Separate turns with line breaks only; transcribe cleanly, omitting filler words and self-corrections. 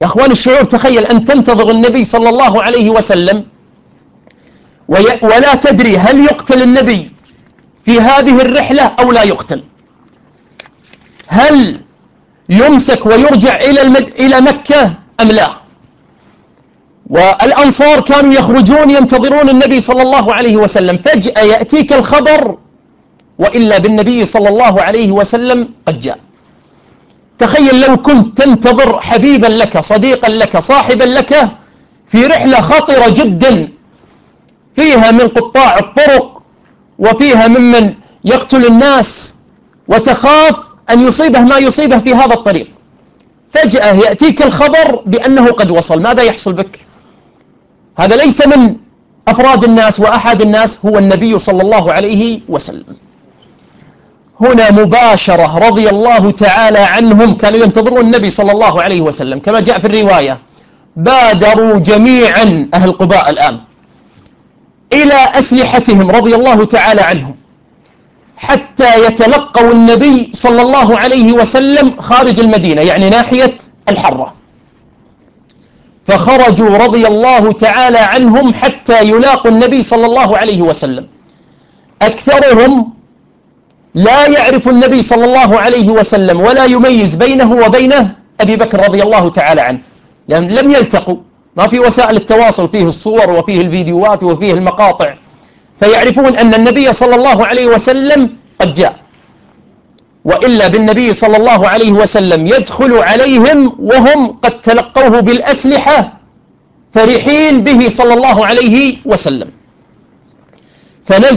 يا أخوان الشعور، تخيل أن تنتظر النبي صلى الله عليه وسلم ولا تدري هل يقتل النبي في هذه الرحلة أو لا يقتل، هل يمسك ويرجع إلى مكة أم لا. والأنصار كانوا يخرجون ينتظرون النبي صلى الله عليه وسلم، فجأة يأتيك الخبر وإلا بالنبي صلى الله عليه وسلم قد جاء. تخيل لو كنت تنتظر حبيبا لك، صديقا لك، صاحبا لك في رحلة خطرة جدا فيها من قطاع الطرق وفيها ممن يقتل الناس، وتخاف أن يصيبه ما يصيبه في هذا الطريق، فجأة يأتيك الخبر بأنه قد وصل، ماذا يحصل بك؟ هذا ليس من أفراد الناس وأحد الناس، هو النبي صلى الله عليه وسلم. هنا مباشرة رضي الله تعالى عنهم كانوا ينتظرون النبي صلى الله عليه وسلم، كما جاء في الرواية بادروا جميعا أهل قباء الآن إلى أسلحتهم رضي الله تعالى عنهم حتى يتلقوا النبي صلى الله عليه وسلم خارج المدينة، يعني ناحية الحرة. فخرجوا رضي الله تعالى عنهم حتى يلاقوا النبي صلى الله عليه وسلم. أكثرهم لا يعرف النبي صلى الله عليه وسلم ولا يميز بينه وبين أبي بكر رضي الله تعالى عنه، لأن لم يلتقوا، ما في وسائل التواصل، فيه الصور وفيه الفيديوهات وفيه المقاطع، فيعرفون أن النبي صلى الله عليه وسلم قد جاء. وإلا بالنبي صلى الله عليه وسلم يدخل عليهم وهم قد تلقوه بالأسلحة فرحين به صلى الله عليه وسلم. فنزل